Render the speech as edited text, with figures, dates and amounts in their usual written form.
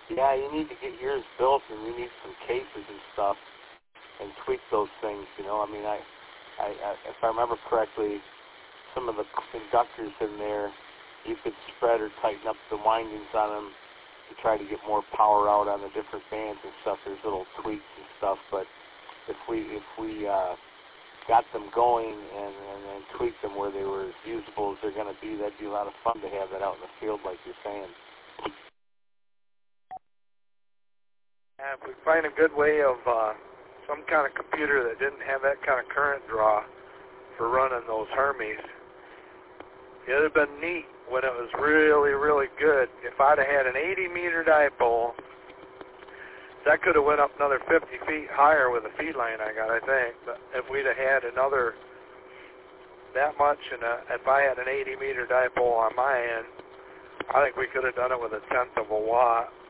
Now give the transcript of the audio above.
Yeah, you need to get yours built, and you need some cases and stuff, and tweak those things. You know, I mean, I if I remember correctly, some of the inductors in there, you could spread or tighten up the windings on them to try to get more power out on the different bands and stuff. There's little tweaks and stuff, but if we got them going and tweaked them where they were as usable as they're going to be, that'd be a lot of fun to have that out in the field, like you're saying. And if we find a good way of some kind of computer that didn't have that kind of current draw for running those Hermes, it would have been neat when it was really, really good. If I'd have had an 80-meter dipole, that could have went up another 50 feet higher with the feed line I got, I think. But if we'd have had another that much, and if I had an 80-meter dipole on my end, I think we could have done it with a tenth of a watt.